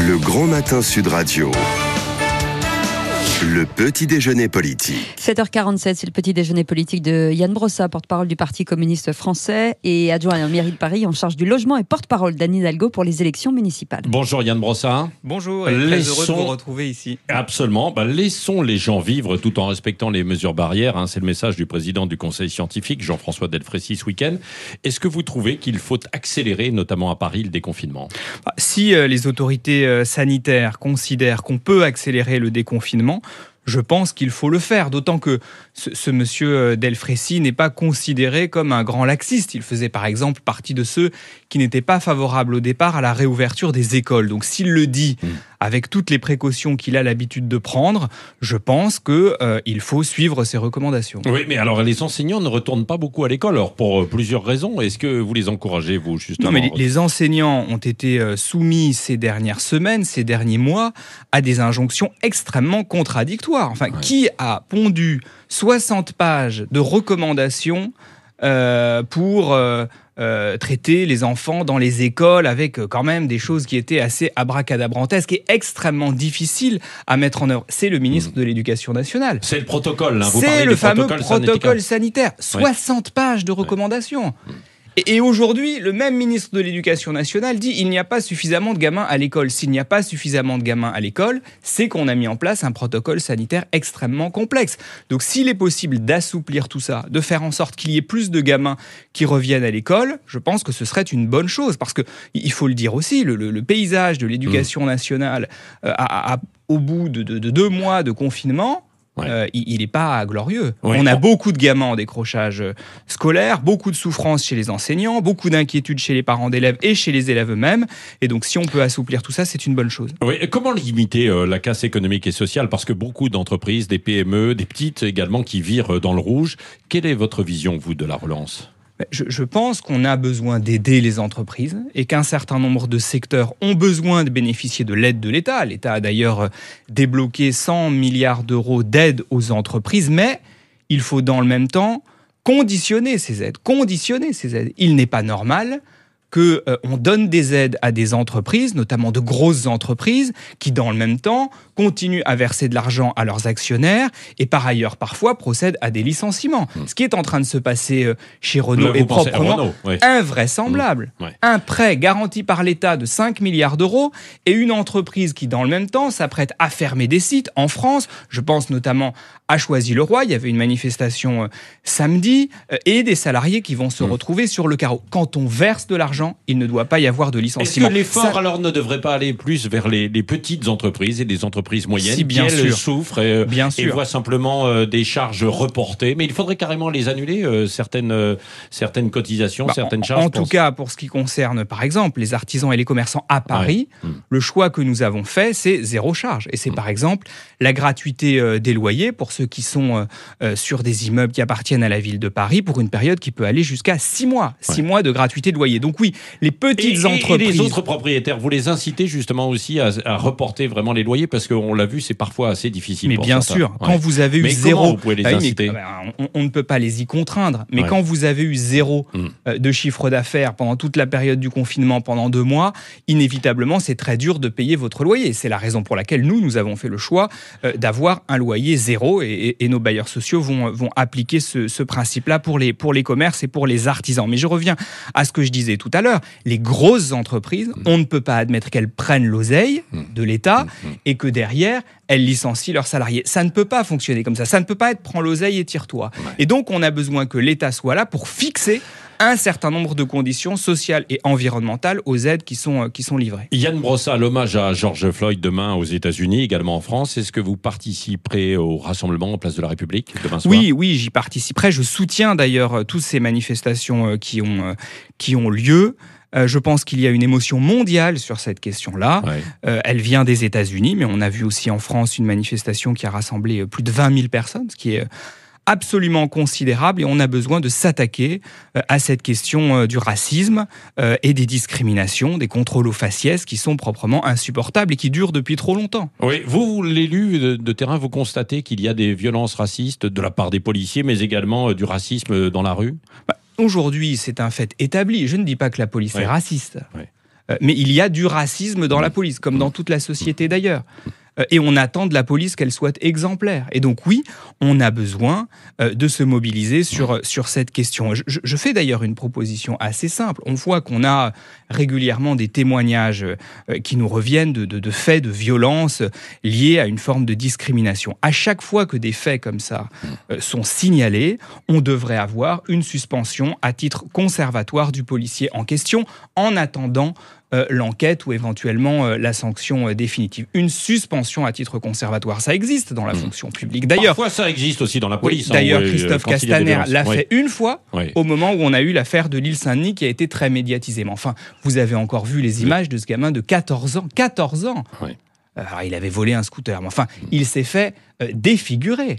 Le Grand Matin Sud Radio. Le petit déjeuner politique. 7h47, c'est le petit déjeuner politique de Yann Brossa, porte-parole du Parti communiste français et adjoint à la mairie de Paris en charge du logement et porte-parole d'Anne Hidalgo pour les élections municipales. Bonjour Yann Brossa. Bonjour, et très heureux de vous retrouver ici. Absolument, laissons les gens vivre tout en respectant les mesures barrières. C'est le message du président du Conseil scientifique, Jean-François Delfraissy, ce week-end. Est-ce que vous trouvez qu'il faut accélérer, notamment à Paris, le déconfinement ? Si les autorités sanitaires considèrent qu'on peut accélérer le déconfinement, je pense qu'il faut le faire, d'autant que ce monsieur Delfraissy n'est pas considéré comme un grand laxiste. Il faisait par exemple partie de ceux qui n'étaient pas favorables au départ à la réouverture des écoles. Donc s'il le dit avec toutes les précautions qu'il a l'habitude de prendre, je pense qu'il faut suivre ses recommandations. Oui, mais alors les enseignants ne retournent pas beaucoup à l'école, alors pour plusieurs raisons. Est-ce que vous les encouragez, vous, justement ? Non, mais les enseignants ont été soumis ces dernières semaines, ces derniers mois, à des injonctions extrêmement contradictoires. Enfin, qui a pondu 60 pages de recommandations pour traiter les enfants dans les écoles avec quand même des choses qui étaient assez abracadabrantesques et extrêmement difficiles à mettre en œuvre. C'est le ministre de l'Éducation nationale. C'est le protocole. Vous c'est le fameux protocole sanitaire. 60 pages de recommandations. Et aujourd'hui, le même ministre de l'Éducation nationale dit il n'y a pas suffisamment de gamins à l'école. S'il n'y a pas suffisamment de gamins à l'école, c'est qu'on a mis en place un protocole sanitaire extrêmement complexe. Donc s'il est possible d'assouplir tout ça, de faire en sorte qu'il y ait plus de gamins qui reviennent à l'école, je pense que ce serait une bonne chose. Parce qu'il faut le dire aussi, le paysage de l'Éducation nationale, au bout de 2 mois de confinement, il n'est pas glorieux. On a beaucoup de gamins en décrochage scolaire, beaucoup de souffrance chez les enseignants, beaucoup d'inquiétudes chez les parents d'élèves et chez les élèves eux-mêmes. Et donc, si on peut assouplir tout ça, c'est une bonne chose. Oui. Comment limiter la casse économique et sociale ? Parce que beaucoup d'entreprises, des PME, des petites également, qui virent dans le rouge. Quelle est votre vision, vous, de la relance ? Je pense qu'on a besoin d'aider les entreprises et qu'un certain nombre de secteurs ont besoin de bénéficier de l'aide de l'État. L'État a d'ailleurs débloqué 100 milliards d'euros d'aide aux entreprises, mais il faut dans le même temps conditionner ces aides. Il n'est pas normal qu'on donne des aides à des entreprises, notamment de grosses entreprises, qui dans le même temps continuent à verser de l'argent à leurs actionnaires et par ailleurs parfois procèdent à des licenciements. Ce qui est en train de se passer chez Renault est proprement invraisemblable. Un prêt garanti par l'État de 5 milliards d'euros et une entreprise qui dans le même temps s'apprête à fermer des sites en France. Je pense notamment à Choisy-le-Roi, il y avait une manifestation samedi et des salariés qui vont se retrouver sur le carreau. Quand on verse de l'argent, il ne doit pas y avoir de licenciement. Est-ce que l'effort alors ne devrait pas aller plus vers les petites entreprises et les entreprises moyennes qui elles souffrent et voient simplement des charges reportées, mais il faudrait carrément les annuler, certaines cotisations, certaines charges. En tout cas, pour ce qui concerne par exemple les artisans et les commerçants à Paris, le choix que nous avons fait, c'est 0 charge. Et c'est par exemple la gratuité des loyers pour ceux qui sont sur des immeubles qui appartiennent à la ville de Paris pour une période qui peut aller jusqu'à 6 mois. 6 mois de gratuité de loyer. Donc oui, les petites entreprises... Et les autres propriétaires, vous les incitez justement aussi à reporter vraiment les loyers parce qu'on l'a vu, c'est parfois assez difficile. Mais bien sûr, quand vous avez eu 0... Comment vous pouvez les inciter ? On ne peut pas les y contraindre, mais quand vous avez eu 0 de chiffre d'affaires pendant toute la période du confinement, pendant 2 mois, inévitablement, c'est très dur de payer votre loyer. C'est la raison pour laquelle nous avons fait le choix d'avoir un loyer 0 et nos bailleurs sociaux vont appliquer ce principe-là pour les commerces et pour les artisans. Mais je reviens à ce que je disais tout à l'heure. Les grosses entreprises, on ne peut pas admettre qu'elles prennent l'oseille de l'État et que derrière, elles licencient leurs salariés. Ça ne peut pas fonctionner comme ça. Ça ne peut pas être prends l'oseille et tire-toi. Et donc, on a besoin que l'État soit là pour fixer un certain nombre de conditions sociales et environnementales aux aides qui sont livrées. Yann Brossa, l'hommage à George Floyd demain aux États-Unis, également en France. Est-ce que vous participerez au rassemblement en place de la République demain soir ? Oui, j'y participerai. Je soutiens d'ailleurs toutes ces manifestations qui ont lieu. Je pense qu'il y a une émotion mondiale sur cette question-là. Elle vient des États-Unis, mais on a vu aussi en France une manifestation qui a rassemblé plus de 20 000 personnes, ce qui est absolument considérable, et on a besoin de s'attaquer à cette question du racisme et des discriminations, des contrôles aux faciès qui sont proprement insupportables et qui durent depuis trop longtemps. Oui, vous, l'élu de terrain, vous constatez qu'il y a des violences racistes de la part des policiers, mais également du racisme dans la rue ? Aujourd'hui, c'est un fait établi. Je ne dis pas que la police est raciste. Mais il y a du racisme dans la police, comme dans toute la société d'ailleurs. Et on attend de la police qu'elle soit exemplaire. Et donc oui, on a besoin de se mobiliser sur cette question. Je fais d'ailleurs une proposition assez simple. On voit qu'on a régulièrement des témoignages qui nous reviennent de faits de violence liés à une forme de discrimination. À chaque fois que des faits comme ça sont signalés, on devrait avoir une suspension à titre conservatoire du policier en question en attendant l'enquête ou éventuellement la sanction définitive. Une suspension à titre conservatoire, ça existe dans la fonction publique. D'ailleurs, parfois ça existe aussi dans la police. D'ailleurs, Christophe Castaner l'a fait une fois, au moment où on a eu l'affaire de l'île Saint-Denis qui a été très médiatisée. Mais enfin, vous avez encore vu les images de ce gamin de 14 ans. 14 ans. Alors, il avait volé un scooter. Mais enfin, il s'est fait défigurer.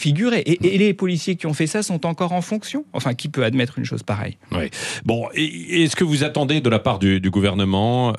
Et les policiers qui ont fait ça sont encore en fonction. Enfin, qui peut admettre une chose pareille ? Bon, est-ce que vous attendez de la part du gouvernement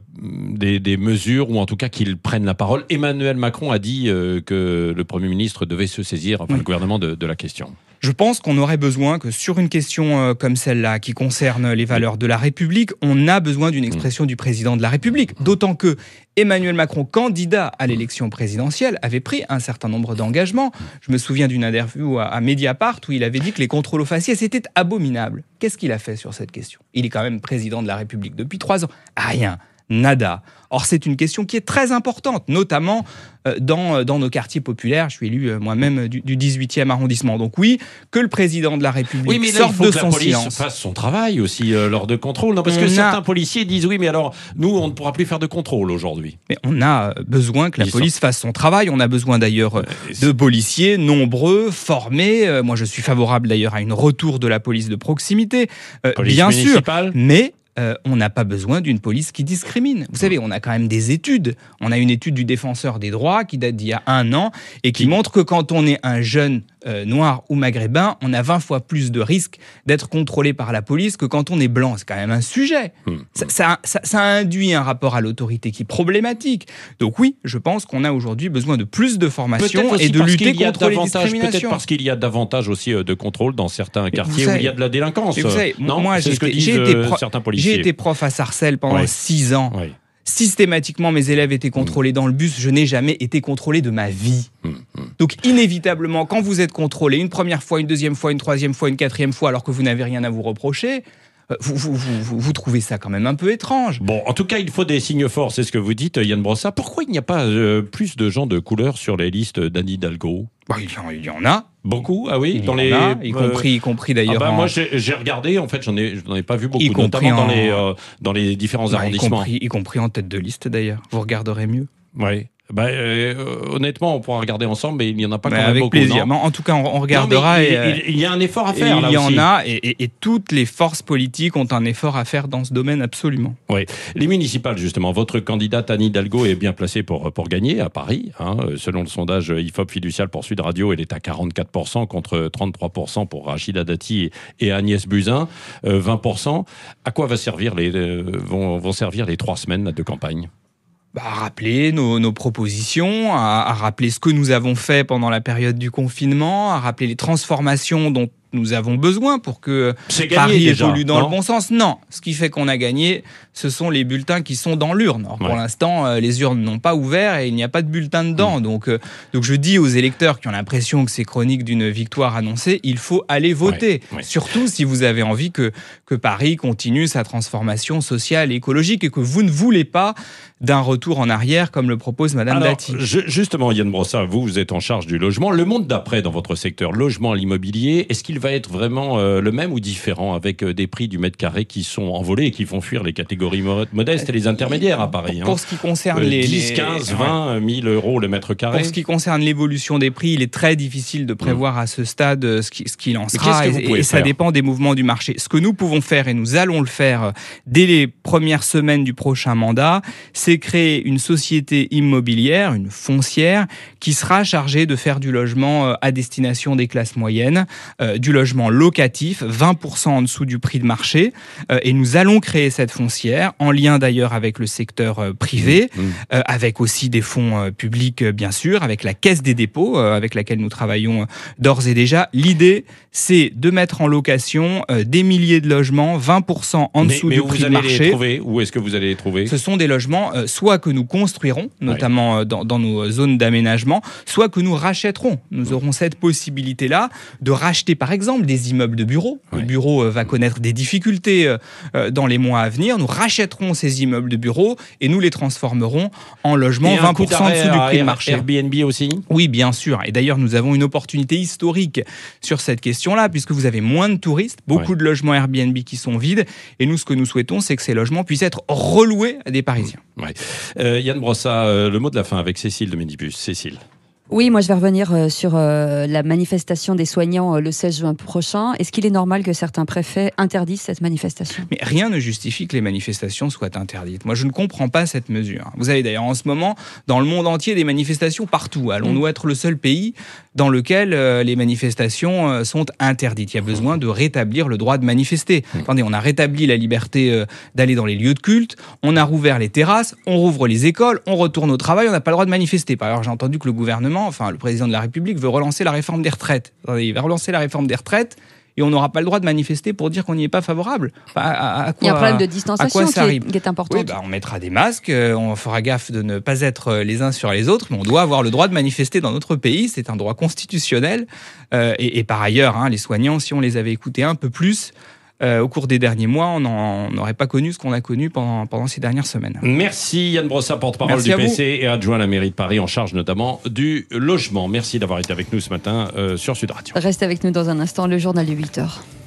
des mesures, ou en tout cas qu'ils prennent la parole ? Emmanuel Macron a dit que le Premier ministre devait se saisir, le gouvernement, de la question. Je pense qu'on aurait besoin que sur une question comme celle-là, qui concerne les valeurs de la République, on a besoin d'une expression du président de la République. D'autant que Emmanuel Macron, candidat à l'élection présidentielle, avait pris un certain nombre d'engagements. Je me souviens d'une interview à Mediapart où il avait dit que les contrôles aux faciès c'était abominable. Qu'est-ce qu'il a fait sur cette question ? Il est quand même président de la République depuis 3 ans. Rien. Nada. Or, c'est une question qui est très importante, notamment dans nos quartiers populaires. Je suis élu moi-même du 18e arrondissement. Donc oui, que le président de la République sorte de son silence. Il faut que la police fasse son travail aussi lors de contrôles. Non, parce que certains policiers disent oui, mais alors nous, on ne pourra plus faire de contrôle aujourd'hui. Mais on a besoin que la police fasse son travail. On a besoin d'ailleurs de policiers nombreux, formés. Moi, je suis favorable d'ailleurs à un retour de la police de proximité, bien sûr. Mais on n'a pas besoin d'une police qui discrimine. Vous savez, on a quand même des études. On a une étude du Défenseur des droits qui date d'il y a 1 an et qui montre que quand on est un jeune noir ou maghrébin, on a 20 fois plus de risques d'être contrôlé par la police que quand on est blanc. C'est quand même un sujet. Ça induit un rapport à l'autorité qui est problématique. Donc oui, je pense qu'on a aujourd'hui besoin de plus de formation et de lutter contre les discriminations. Peut-être parce qu'il y a davantage aussi de contrôle dans certains quartiers où il y a de la délinquance. Vous savez, moi, c'est ce que disent certains policiers. J'ai été prof à Sarcelles pendant 6 ans. Systématiquement, mes élèves étaient contrôlés dans le bus. Je n'ai jamais été contrôlé de ma vie. Donc, inévitablement, quand vous êtes contrôlé une première fois, une deuxième fois, une troisième fois, une quatrième fois, alors que vous n'avez rien à vous reprocher, vous trouvez ça quand même un peu étrange. Bon, en tout cas, il faut des signes forts, c'est ce que vous dites, Yann Brossat. Pourquoi il n'y a pas plus de gens de couleur sur les listes d'Anne Hidalgo ? Il y en a. Beaucoup, ah oui, y compris d'ailleurs. Moi, j'ai regardé, en fait, j'en ai pas vu beaucoup, notamment dans les différents arrondissements. Y compris en tête de liste d'ailleurs. Vous regarderez mieux. Oui. Honnêtement, on pourra regarder ensemble, mais il n'y en a pas quand même avec beaucoup. Avec plaisir. En tout cas, on regardera. Il y a un effort à faire. Il y en a, et toutes les forces politiques ont un effort à faire dans ce domaine, absolument. Oui. Les municipales, justement, votre candidate Anne Hidalgo est bien placée pour gagner à Paris. Selon le sondage IFOP Fiducial pour Sud Radio, elle est à 44% contre 33% pour Rachida Dati et Agnès Buzyn, 20%. À quoi vont servir les 3 semaines de campagne ? À rappeler nos propositions, à rappeler ce que nous avons fait pendant la période du confinement, à rappeler les transformations dont nous avons besoin pour que Paris évolue dans le bon sens. Non, ce qui fait qu'on a gagné, ce sont les bulletins qui sont dans l'urne. Alors, pour l'instant, les urnes n'ont pas ouvert et il n'y a pas de bulletin dedans. Donc je dis aux électeurs qui ont l'impression que c'est chronique d'une victoire annoncée, il faut aller voter. Surtout si vous avez envie que Paris continue sa transformation sociale et écologique et que vous ne voulez pas d'un retour en arrière comme le propose Madame Dati. Justement, Yann Brossat, vous êtes en charge du logement. Le monde d'après dans votre secteur, logement, l'immobilier, est-ce qu'il va être vraiment le même ou différent avec des prix du mètre carré qui sont envolés et qui font fuir les catégories modestes et les intermédiaires à Paris. Pour ce qui concerne 10, 15, 20 000 euros le mètre carré. Pour ce qui concerne l'évolution des prix, il est très difficile de prévoir à ce stade ce qu'il en sera et ça dépend des mouvements du marché. Ce que nous pouvons faire, et nous allons le faire dès les premières semaines du prochain mandat, c'est créer une société immobilière, une foncière, qui sera chargée de faire du logement à destination des classes moyennes, du logement locatif, 20% en dessous du prix de marché. Et nous allons créer cette foncière, en lien d'ailleurs avec le secteur privé, avec aussi des fonds publics bien sûr, avec la Caisse des dépôts, avec laquelle nous travaillons d'ores et déjà. L'idée, c'est de mettre en location des milliers de logements logements 20% en dessous du prix de marché. Où est-ce que vous allez les trouver ? Ce sont des logements soit que nous construirons, notamment dans nos zones d'aménagement, soit que nous rachèterons. Nous aurons cette possibilité-là de racheter par exemple des immeubles de bureaux. Le bureau va connaître des difficultés dans les mois à venir. Nous rachèterons ces immeubles de bureaux et nous les transformerons en logements 20% en dessous du prix de marché. Airbnb aussi ? Oui, bien sûr. Et d'ailleurs, nous avons une opportunité historique sur cette question-là, puisque vous avez moins de touristes, beaucoup de logements Airbnb qui sont vides. Et nous, ce que nous souhaitons, c'est que ces logements puissent être reloués à des Parisiens. Yann Brossat, le mot de la fin avec Cécile de Medibus. Cécile. Oui, moi je vais revenir sur la manifestation des soignants le 16 juin prochain. Est-ce qu'il est normal que certains préfets interdisent cette manifestation ? Mais rien ne justifie que les manifestations soient interdites. Moi je ne comprends pas cette mesure. Vous avez d'ailleurs en ce moment, dans le monde entier, des manifestations partout. Allons-nous être le seul pays dans lequel les manifestations sont interdites ? Il y a besoin de rétablir le droit de manifester. Attendez, on a rétabli la liberté d'aller dans les lieux de culte, on a rouvert les terrasses, on rouvre les écoles, on retourne au travail, on n'a pas le droit de manifester. Par ailleurs, j'ai entendu que le gouvernement, le président de la République veut relancer la réforme des retraites. Il va relancer la réforme des retraites et on n'aura pas le droit de manifester pour dire qu'on n'y est pas favorable. À quoi, il y a un problème de distanciation qui est important. Oui, on mettra des masques, on fera gaffe de ne pas être les uns sur les autres, mais on doit avoir le droit de manifester dans notre pays, c'est un droit constitutionnel. Et par ailleurs, les soignants, si on les avait écoutés un peu plus, au cours des derniers mois, on n'aurait pas connu ce qu'on a connu pendant ces dernières semaines. Merci Yann Brossat, porte-parole du PC et adjoint à la mairie de Paris en charge notamment du logement. Merci d'avoir été avec nous ce matin sur Sud Radio. Reste avec nous dans un instant, le journal de 8h.